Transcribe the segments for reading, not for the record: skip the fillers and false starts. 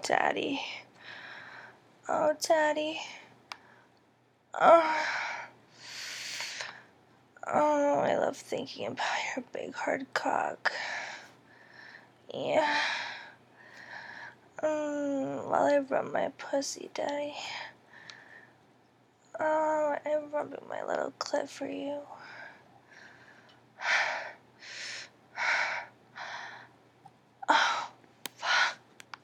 Daddy. Oh, Daddy. Oh, I love thinking about your big hard cock. Yeah. While I rub my pussy, Daddy. Oh, I'm rubbing my little clit for you. Oh, fuck.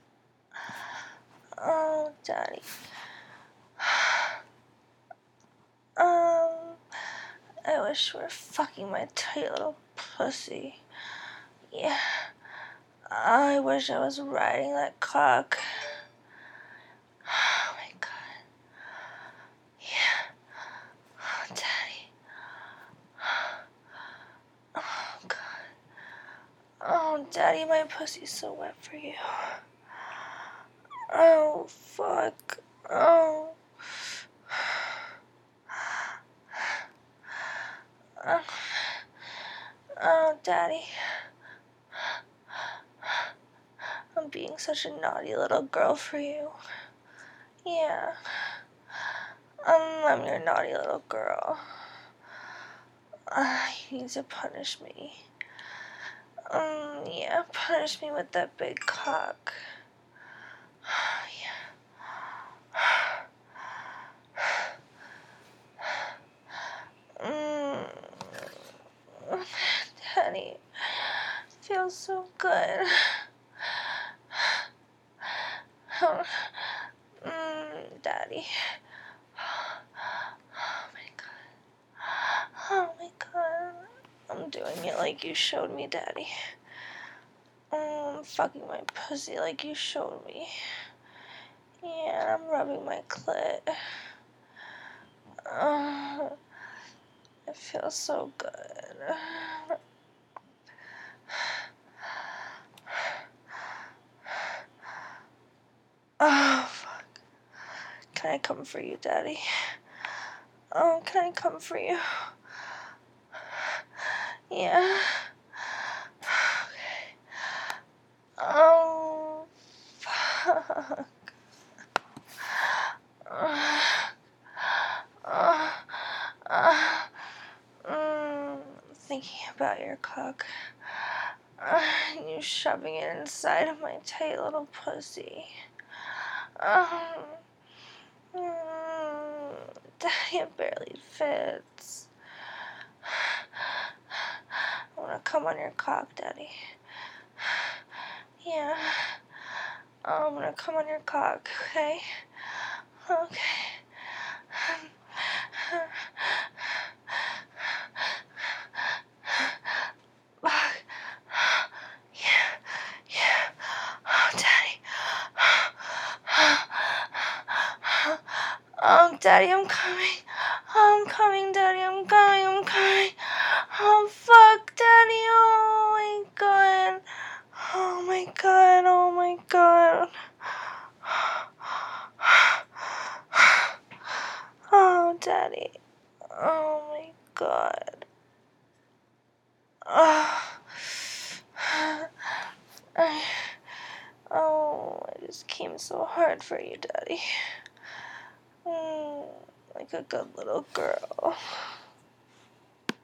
Oh, Daddy. I wish you were fucking my tight little pussy. Yeah. I wish I was riding that cock. Oh my god. Yeah. Oh, Daddy. Oh god. Oh, Daddy, my pussy's so wet for you. Oh, fuck. Oh. Oh, Daddy. I'm being such a naughty little girl for you. Yeah. I'm your naughty little girl. You need to punish me. Yeah, punish me with that big cock. Yeah. Daddy, feels so good. Daddy. Oh my god. Oh my god. I'm doing it like you showed me, Daddy. I'm fucking my pussy like you showed me. Yeah, I'm rubbing my clit. It feels so good. Oh, fuck. Can I come for you, Daddy? Oh, can I come for you? Yeah. Okay. Oh, fuck. Thinking about your cock. You shoving it inside of my tight little pussy. Daddy, it barely fits. I want to come on your cock, Daddy. Yeah. I'm gonna come on your cock, okay? Okay. Yeah. Oh, Daddy. Oh, Daddy, I'm coming. Oh, I'm coming, Daddy. I'm coming. Oh, fuck, Daddy. Oh, my God. Oh, my God. Oh, my God. Oh, Daddy. Oh, my God. I just came so hard for you, Daddy. Like a good little girl.